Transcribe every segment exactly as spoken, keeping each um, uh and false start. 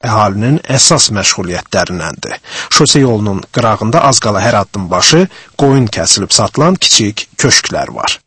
əhalinin əsas məşğuliyyətlərindəndir. Şose yolunun qırağında az qala hər addım başı qoyun kəsilib satılan kiçik köşklər var.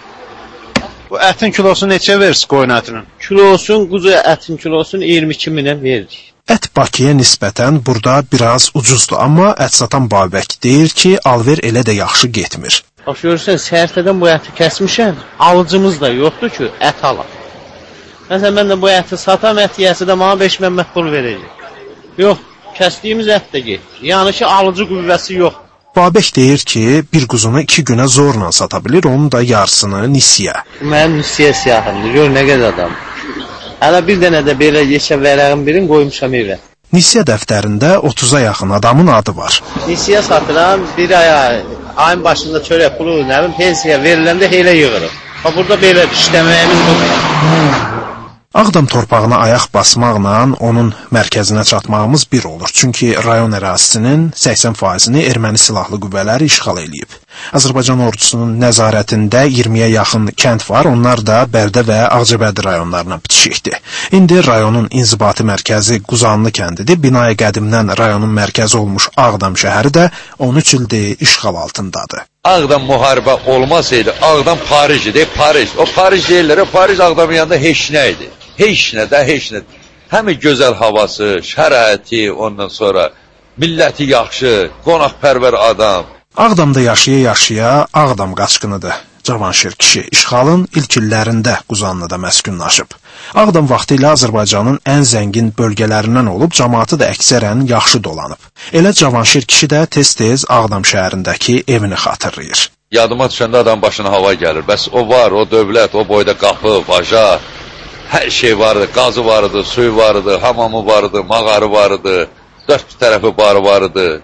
Bu ətin kilosu neçə verir qoyun ətinin? Kilosun, quzu ətin kilosun iyirmi iki minə veririk. Ət Bakıya nisbətən burada biraz ucuzdur, amma ət satan Babək deyir ki, alver elə də yaxşı getmir. Bax, görürsən, səhərtədən bu əti kəsmişəm, alıcımız da yoxdur ki, ət alaq. Məsələn, mən də bu əti satam, ət yiyəsi də bana beş məmmət pul verəcək. Yox, kəsdiyimiz ət də getdir. Yəni ki, alıcı qüvvəsi yox. Babək deyir ki, bir quzunu iki günə zorla sata bilir, onun da yarısını nisiyə. Mənim nisiyə siyahımdır, gör nə qədər adam. Hələ bir dənə də belə yeşə vərəğin birini qoymuşam evə. Nisiyə dəftərində otuza yaxın adamın adı var. Nisiyə satıram, bir aya, ayın başında çörək pulu, nə bilim, pensiya veriləndə elə yığırıq. Burada belə işləməyimiz budur. Ağdam torpağına ayaq basmaqla onun mərkəzinə çatmağımız bir olur. Çünki rayon ərazisinin səksən faizini erməni silahlı qüvvələri işğal eləyib. Azərbaycan ordusunun nəzarətində iyirmiyə yaxın kənd var, onlar da Bərdə və Ağcabədi rayonlarına bitişikdir. İndi rayonun inzibati mərkəzi Quzanlı kəndidir. Binaya qədimdən rayonun mərkəzi olmuş Ağdam şəhəri də on üç ildir işğal altındadır. Ağdam müharibə olmasaydı, Ağdam Paris idi, Paris. O Paris deyirlər, o Paris Ağdamın yanında heç nə idi. Heç nə də, heç nə. Həmi gözəl havası, şəraiti, ondan sonra milləti yaxşı, qonaqpərvər adam. Ağdamda yaşaya-yaşaya Ağdam qaçqınıdır. Cavanşir kişi işğalın ilk illərində Quzanlıda məskunlaşıb. Ağdam vaxtı ilə Azərbaycanın ən zəngin bölgələrindən olub, cəmaatı da əksərən yaxşı dolanıb. Elə Cavanşir kişi də tez-tez Ağdam şəhərindəki evini xatırlayır. Yadıma düşəndə adam başına hava gəlir. Bəs o var, o dövlət, o boyda qapı, baca, hər şey vardı. Qazı vardı, suyu vardı, hamamı vardı, mağarı vardı, dörd tərəfi barı vardı.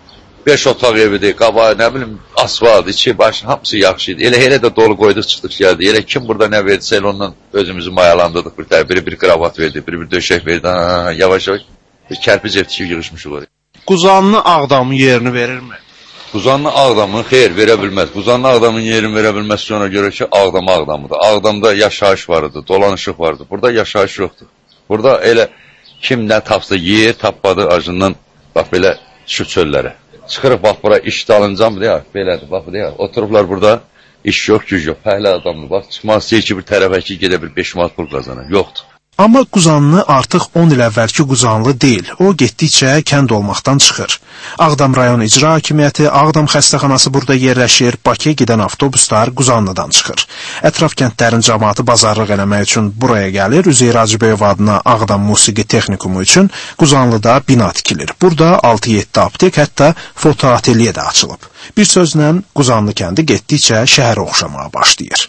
Beş otaq evidir, qabağı, nə bilim, asfalt, içi, başı, hamısı yaxşı idi. Elə elə də dolu qoyduq, çıxdıq, gəldi. Elə kim burada nə verdisə, elə ondan özümüzü mayalandırdıq. Bir tər, biri bir kravat verdi, biri bir döşək verdi. Yavaş-yavaş bir kərpic ev tikib yığışmışıq oraya. Quzanlı Ağdamın yerini verirmi? Quzanlı Ağdamın xeyr, verə bilməz. Quzanlı Ağdamın yerini verə bilməz ki, ona görə ki, Ağdam Ağdamıdır. Ağdamda yaşayış vardı, dolanışıq vardı. Burada yaşayış yoxdur. Burada elə kim nə tapsa yer, tapmadı acından, bax belə şu çöllərə. Çıxırıq, bax, bura iş dalıncam, deyək, belədir, bax, deyək, oturublar burada, iş yox, güc yox, pəhlə adamdır, bax, çıxmaq istəyir ki, bir tərəfə ki, gedə bir beş manat pul qazanır, yoxdur. Amma Quzanlı artıq on il əvvəlki Quzanlı deyil, o getdikcə kənd olmaqdan çıxır. Ağdam rayon icra hakimiyyəti, Ağdam xəstəxanası burada yerləşir, Bakıya gedən avtobuslar Quzanlıdan çıxır. Ətraf kəndlərin cəmaatı bazarlıq eləmək üçün buraya gəlir, Üzeyir Hacıbəyov adına Ağdam Musiqi Texnikumu üçün Quzanlıda bina tikilir. Burada altı yeddi aptek, hətta fotoateliye də açılıb. Bir sözlə Quzanlı kəndi getdikcə şəhərə oxşamağa başlayır.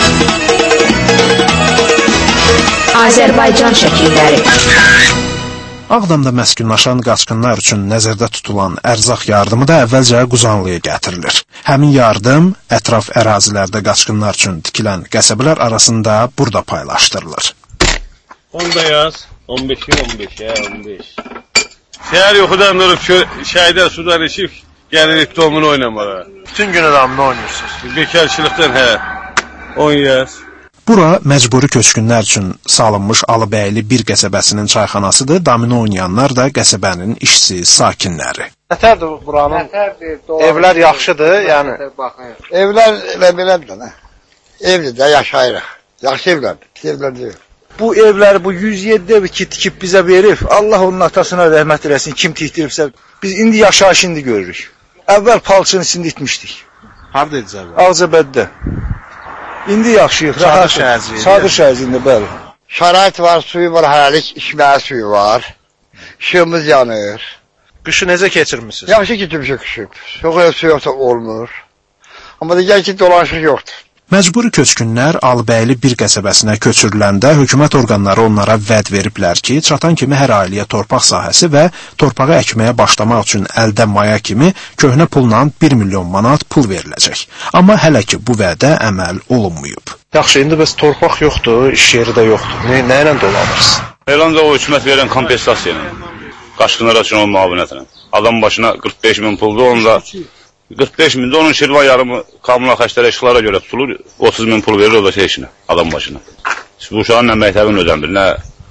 Azərbaycan şəkilləri. Ağdamda məskunlaşan qaçqınlar üçün nəzərdə tutulan ərzaq yardımı da əvvəlcə Quzanlıya gətirilir. Həmin yardım ətraf ərazilərdə qaçqınlar üçün tikilən qəsəbələr arasında burada paylaşdırılır. onda yaz, on beşi on beşə, on beş. Şəhər yoxudan durub şəhidər sudan içib, gəlirik domunu oynamağa. Bütün gün adamını oynuyorsunuz. Bekarçılıqdan, hə, on yaz. Bura məcburi köçkünlər üçün salınmış Alıbəyli bir qəsəbəsinin çayxanasıdır. Domino oynayanlar da qəsəbənin işçi, sakinləri. Nətərdir buranın? Nətərdir, evlər yaxşıdır, yəni. Evlər elə belədir də. Evdir də yaşayırıq. Yaxşı evlərdir, pis evlər deyil. Bu evləri, bu yüz yeddi evi ki, tikib bizə verib, Allah onun atasına rəhmət eləsin, kim tikdiribsə, biz indi yaşayış indi görürük. Əvvəl palçının içində itmişdik. Harada edəcək? Ağcabədidə. İndi yaxşıyıq, rahat. Sadır şəhərcində, bəli. Şərait var, suyu var, hələlik içməyə suyu var. İşığımız yanır. Qışı necə keçirmişsiniz? Yaxşı keçirmişik qışı. Çox su yoxsa olmur. Amma deyək ki, dolanışıq yoxdur. Məcburi köçkünlər Alıbəyli bir qəsəbəsinə köçürüləndə hökumət orqanları onlara vəd veriblər ki, çatan kimi hər ailəyə torpaq sahəsi və torpağı əkməyə başlamaq üçün əldə maya kimi köhnə pulla bir milyon manat pul veriləcək. Amma hələ ki bu vədə əməl olunmayıb. Yaxşı, indi bəs torpaq yoxdur, iş yeri də yoxdur. Nə, nə ilə dolanırsın? Elanda o hökumət verən kompensasiya ilə, qaçqınlar üçün onun müavinətlə. Adam başına qırx beş min puldur, onda qırx beş mində onun Şirvan yarımı kommunal xərclərə, işıqlara görə tutulur, otuz min pul verir o da şey işinə, adam başına. Bu uşağın nə məktəbin ödənmir, nə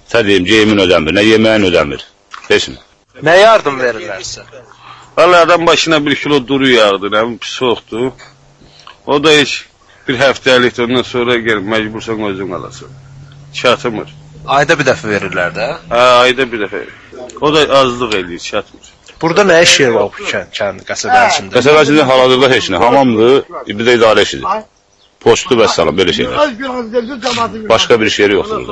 Sədiyim, geyimin ödəmir, nə yeməyin ödəmir. Heç mi? Nə yardım verirlər sizə? Valla adam başına bir kilo duru yağdı, nə pis soğukdu. O da heç bir həftəlik, ondan sonra gel məcbursan özün alasın. Çatmır. Ayda bir dəfə verirlər də? Hə, ayda bir dəfə. O da azlıq eləyir, çatmır. Burada nə iş yeri var bu kənd, qəsəbənin içində? Qəsəbənin içində hal-hazırda heç nə, hamamdır, bir də idarə işidir. Postu və salam, belə şeylər. Başqa bir iş yeri yoxdur.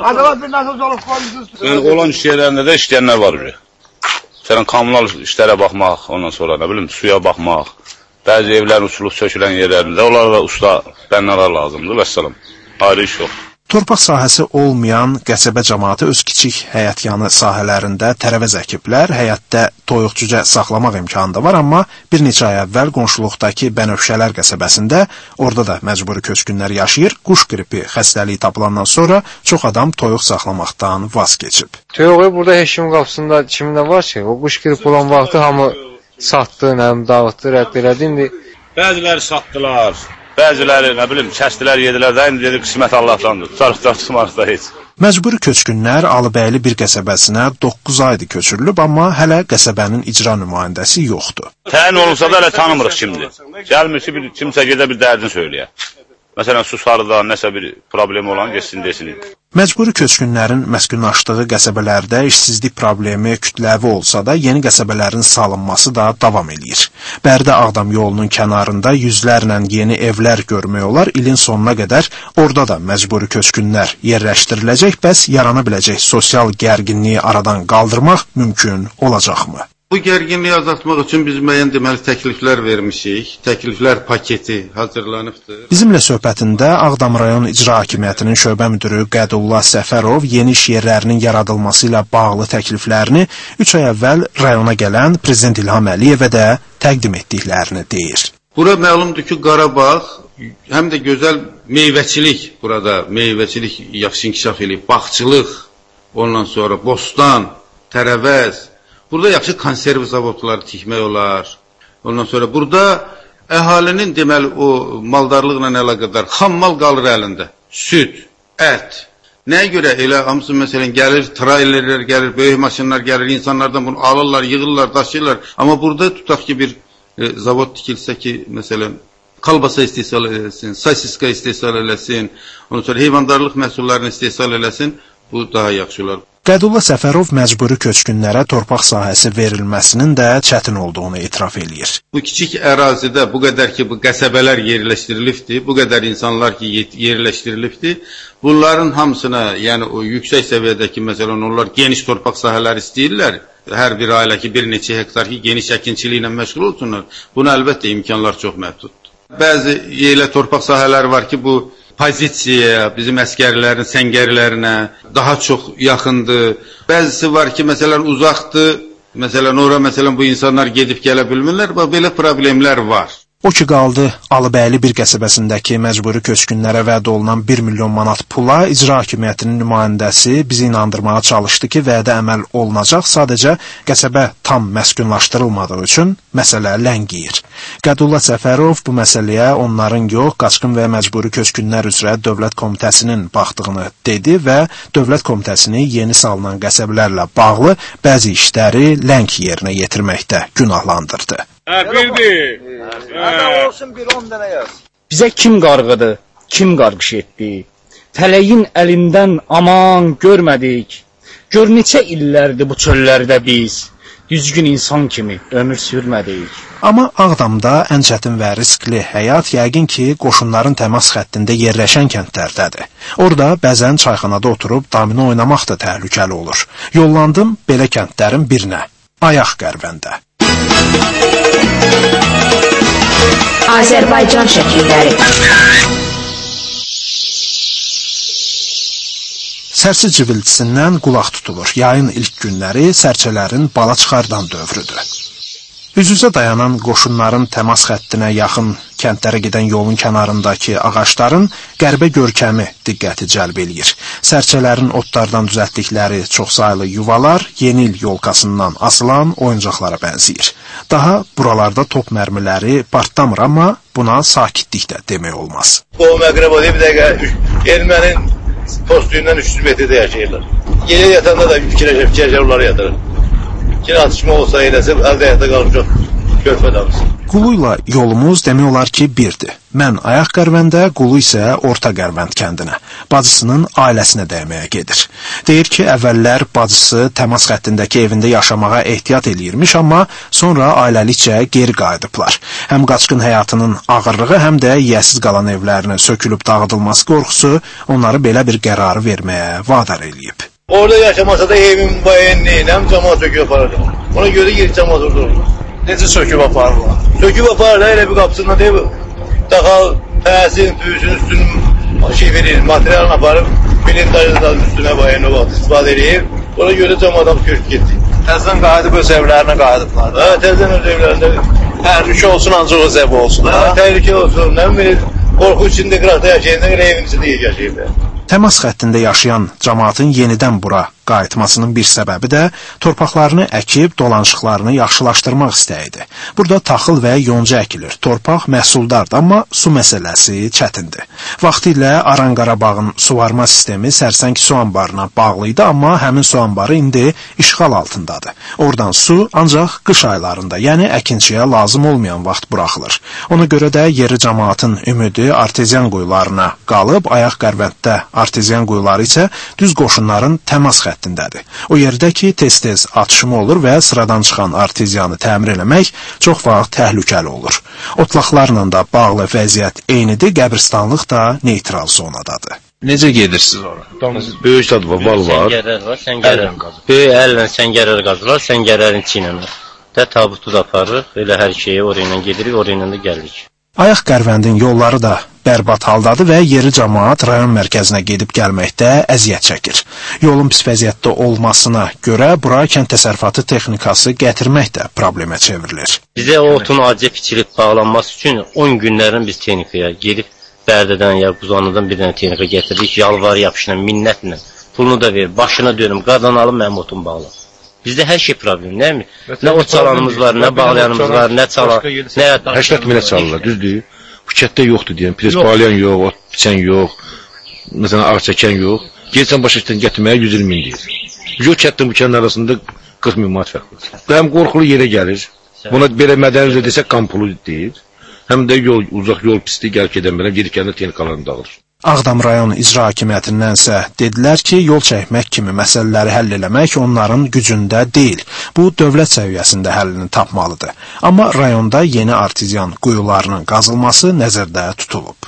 Yəni, olan iş yerlərində də işləyənlər var ürək. Məsələn, kommunal işlərə baxmaq, ondan sonra, nə bilim, suya baxmaq, bəzi evlərin uçuluq çökülən yerlərində, onlara da usta bənnalar lazımdır və salam. Ayrı iş yox. Torpaq sahəsi olmayan qəsəbə cəmaatı öz kiçik həyətyanı sahələrində tərəvəz əkiblər, həyətdə toyuq-cücə saxlamaq imkanı da var, amma bir neçə ay əvvəl qonşuluqdakı Bənövşələr qəsəbəsində, orada da məcburi köçkünlər yaşayır, quş qripi xəstəliyi tapılandan sonra çox adam toyuq saxlamaqdan vaz keçib. Toyuğu burada heç kimin qapısında kimdə var ki, o quş qripi olan vaxtı hamı satdı, nəm, dağıtdı, rədd elədi, indi... Bəziləri satdılar. Bəziləri, nə bilim, kəstilər, yedilər də, indi dedi, qismət Allahdandır. Tutarıqda, tutmarıqda heç. Məcburi köçkünlər Alıbəyli bir qəsəbəsinə doqquz aydır köçürülüb, amma hələ qəsəbənin icra nümayəndəsi yoxdur. Təyin olunsa da hələ tanımırıq kimdir. Gəlmir ki, bir, kimsə gedə bir dərdini söyləyə. Məsələn, susarıda nəsə bir problemi olan geçsin, desin. Məcburi köçkünlərin məskunlaşdığı qəsəbələrdə işsizlik problemi kütləvi olsa da, yeni qəsəbələrin salınması da davam edir. Bərdə-Ağdam yolunun kənarında yüzlərlə yeni evlər görmək olar, ilin sonuna qədər orada da məcburi köçkünlər yerləşdiriləcək, bəs yarana biləcək sosial gərginliyi aradan qaldırmaq mümkün olacaqmı? Bu gərginliyi azaltmaq üçün biz müəyyən deməli təkliflər vermişik. Təkliflər paketi hazırlanıbdır. Bizimlə söhbətində Ağdam rayon icra hakimiyyətinin şöbə müdürü Qədullah Səfərov yeni iş yerlərinin yaradılması ilə bağlı təkliflərini üç ay əvvəl rayona gələn Prezident İlham Əliyevə də təqdim etdiklərini deyir. Bura məlumdur ki, Qarabağ həm də gözəl meyvəçilik, burada meyvəçilik yaxşı inkişaf eləyib, bağçılıq, ondan sonra bostan, tərəvəz. Burada yaxşı konserv zavodları tikmək olar. Ondan sonra burada əhalinin deməli o maldarlıqla əlaqədar xam mal qalır əlində. Süd, ət. Nəyə görə elə hamısı məsələn gəlir, trailerlər gəlir, böyük maşınlar gəlir, insanlardan bunu alırlar, yığırlar, daşıyırlar. Amma burada tutaq ki bir e, zavod tikilsə ki, məsələn kalbasa istehsal eləsin, sosiska istehsal eləsin, ondan sonra heyvandarlıq məhsullarını istehsal eləsin, bu daha yaxşı olar. Qədullah Səfərov məcburi köçkünlərə torpaq sahəsi verilməsinin də çətin olduğunu etiraf eləyir. Bu kiçik ərazidə bu qədər ki, bu qəsəbələr yerləşdirilibdir, bu qədər insanlar ki, yerləşdirilibdir, bunların hamısına, yəni o yüksək səviyyədəki, məsələn, onlar geniş torpaq sahələri istəyirlər, hər bir ailə ki, bir neçə hektar ki, geniş əkinçilik ilə məşğul olsunlar, buna əlbəttə imkanlar çox məhduddur. Bəzi elə torpaq sahələri var ki, bu pozisiyaya, bizim əskərlərin, səngərlərinə daha çox yaxındır. Bəzisi var ki, məsələn, uzaqdır. Məsələn, ora məsələn bu insanlar gedib gələ bilmirlər. Belə problemlər var. O ki qaldı, Alıbəyli bir qəsəbəsindəki məcburi köçkünlərə vəd olunan bir milyon manat pula icra hakimiyyətinin nümayəndəsi bizi inandırmağa çalışdı ki, vədə əməl olunacaq, sadəcə qəsəbə tam məskunlaşdırılmadığı üçün məsələ ləngiyir. Qədullah Səfərov bu məsələyə onların yox, qaçqın və məcburi köçkünlər üzrə Dövlət Komitəsinin baxdığını dedi və Dövlət Komitəsini yeni salınan qəsəbələrlə bağlı bəzi işləri ləng yerinə yetirməkdə günahlandırdı. Hə, bildi. Hə, olsun bir on dənə yaz. Bizə kim qarğıdı, kim qarğış etdi? Fələyin əlindən aman görmədik. Gör neçə illərdir bu çöllərdə biz. Düzgün insan kimi ömür sürmədik. Amma Ağdamda ən çətin və riskli həyat yəqin ki, qoşunların təmas xəttində yerləşən kəndlərdədir. Orada bəzən çayxanada oturub domino oynamaq da təhlükəli olur. Yollandım belə kəndlərin birinə, Ayaq Qərvəndə. Azərbaycan şəkilləri. Sərçə cıvıltısından qulaq tutulur. Yayın ilk günləri sərçələrin bala çıxardan dövrüdür. Üz-üzə dayanan qoşunların təmas xəttinə yaxın kəndlərə gedən yolun kənarındakı ağacların qərbə görkəmi diqqəti cəlb eləyir. Sərçələrin otlardan düzəltdikləri çoxsaylı yuvalar yeni il yolkasından asılan oyuncaqlara bənzəyir. Daha buralarda top mərmiləri partlamır, amma buna sakitlik də demək olmaz. O məqrəb o bir dəqiqə ermənin postuyundan üç yüz metrede yaşayırlar. Gece yatanda da fikirləşə fikirləşə onları yatırır. Ki atışma olsa eləsə əldə həyata qalacaq körpə damısı. Qulu ilə yolumuz demək olar ki birdir. Mən Ayaq Qərvəndə, Qulu isə Orta Qərvənd kəndinə, bacısının ailəsinə dəyməyə gedir. Deyir ki, əvvəllər bacısı təmas xəttindəki evində yaşamağa ehtiyat eləyirmiş, amma sonra ailəlikcə geri qayıdıblar. Həm qaçqın həyatının ağırlığı, həm də yiyəsiz qalan evlərinin sökülüb dağıdılması qorxusu onları belə bir qərarı verməyə vadar eləyib. Orada yaşamasa da evin bayenliği, həm camaat söküb aparırdı. Ona görə geri camaat orada olur. Necə söküb aparırlar? Söküb aparırlar, elə bir qapısından deyib, daxal, təhsin, tüyüsün üstünün şey verir, materialını aparıb, blindajından üstünə bayen o vaxt istifadə edib, ona görə camaat köşk getdi. Təzdən qayıdıb öz evlərinə qayıdıblar. Hə, təzdən öz evlərində. Təhlükə olsun, ancaq öz evi olsun. Hə, təhlükə olsun, nə bilir, qorxu içində qıraqda yaşayanda elə evin içində yaşayıb. Təmas xəttində yaşayan cəmaatın yenidən bura qayıtmasının bir səbəbi də torpaqlarını əkib dolanışıqlarını yaxşılaşdırmaq istəyidir. Burada taxıl və yonca əkilir. Torpaq məhsuldardır, amma su məsələsi çətindir. Vaxtilə Aran Qarabağın suvarma sistemi Sərsəng su anbarına bağlı idi, amma həmin su anbarı indi işğal altındadır. Oradan su ancaq qış aylarında, yəni əkinçiyə lazım olmayan vaxt buraxılır. Ona görə də yerli cəmaatın ümidi arteziyan quyularına qalıb, Ayaq Qərvənddə arteziyan quyuları isə düz qoşunların təmas xəttindədir. O yerdə ki, tez-tez atışma olur və sıradan çıxan arteziyanı təmir eləmək çox vaxt təhlükəli olur. Otlaqlarla da bağlı vəziyyət eynidir, qəbristanlıq da neytral zonadadır. Necə gedirsiniz ora? Böyük tad var, val var. Səngərər var, səngərər qazılır. Böyük əllə səngərər qazılır, səngərərin içi ilə. Də tabutu da aparırıq, elə hər şeyi oraya gedirik, oraya da gəlirik. Ayaq Qərvəndin yolları da bərbad haldadır və yerli cəmaat rayon mərkəzinə gedib gəlməkdə əziyyət çəkir. Yolun pis vəziyyətdə olmasına görə bura kənd təsərrüfatı texnikası gətirmək də problemə çevrilir. Bizə o otun acı biçilib bağlanması üçün on günlərin biz texnikaya gedib Bərdədən ya Quzanlıdan bir dənə texnika gətirdik, yalvar yapışla, minnətlə, pulunu da ver, başına dönüm, qadan alım, mənim otum bağlı. Bizdə hər şey problem, nə mi? Nə ot çalanımız var, nə bağlayanımız var, nə çalan, nə Həştət minə çalırlar, düzdür? Bu kətdə yoxdur deyən, pres bağlayan yox, ot biçən yox, məsələn, ağ çəkən yox. Gelsən başa işdən gətirməyə yüz iyirmi min deyir. Yox, kətdən bu kəndin arasında qırx min manat fərq var. Həm qorxulu yerə gəlir, buna belə mədəni üzrə desək qampulu deyir. Həm də yol, uzaq yol pisliyi gəlib gedən belə gedikəndə texnikalarını dağılır. Ağdam rayon icra hakimiyyətindənsə dedilər ki, yol çəkmək kimi məsələləri həll eləmək onların gücündə deyil. Bu, dövlət səviyyəsində həllini tapmalıdır. Amma rayonda yeni arteziyan quyularının qazılması nəzərdə tutulub.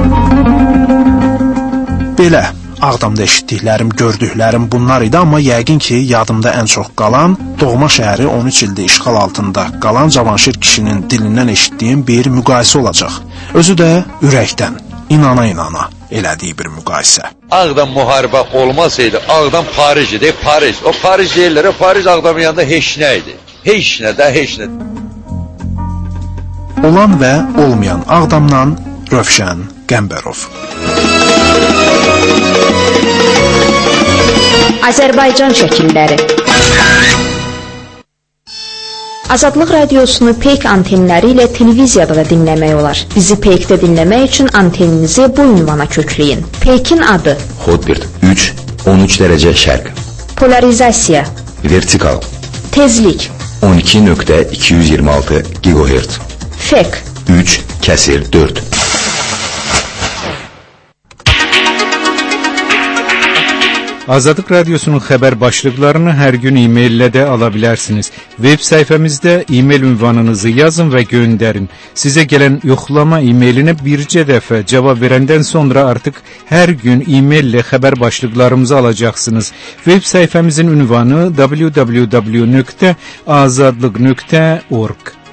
Belə, Ağdamda eşitdiklərim, gördüklərim bunlar idi, amma yəqin ki, yadımda ən çox qalan, doğma şəhəri on üç ildə işğal altında qalan Cavanşir kişinin dilindən eşitdiyim bir müqayisə olacaq. Özü də ürəkdən, inana-inana elədiyi bir müqayisə. Ağdam müharibə olmasaydı, Ağdam Paris idi, Paris. O Paris deyirlər, o Paris Ağdamın yanında heç nə idi. Heç nə də, heç nə. Olan və olmayan Ağdamdan Rövşən Qəmbərov. Azərbaycan şəkilləri. Azadlıq radiosunu Peyk antenləri ilə televiziyada da dinləmək olar. Bizi Peykdə dinləmək üçün anteninizi bu ünvana kökləyin. Peykin adı: Hotbird üç on üç dərəcə şərq. Polarizasiya: Vertikal. Tezlik: on iki nöqtə iki yüz iyirmi altı gigahertz. Fek: üç kəsir dörd. Azadlıq Radiosunun xəbər başlıqlarını hər gün e-maillə də ala bilərsiniz. Web səhifəmizdə e-mail ünvanınızı yazın və göndərin. Sizə gələn yoxlama e-mailinə bircə dəfə cavab verəndən sonra artıq hər gün e-maillə xəbər başlıqlarımızı alacaqsınız. Web səhifəmizin ünvanı w w w nöqtə azadlıq nöqtə org.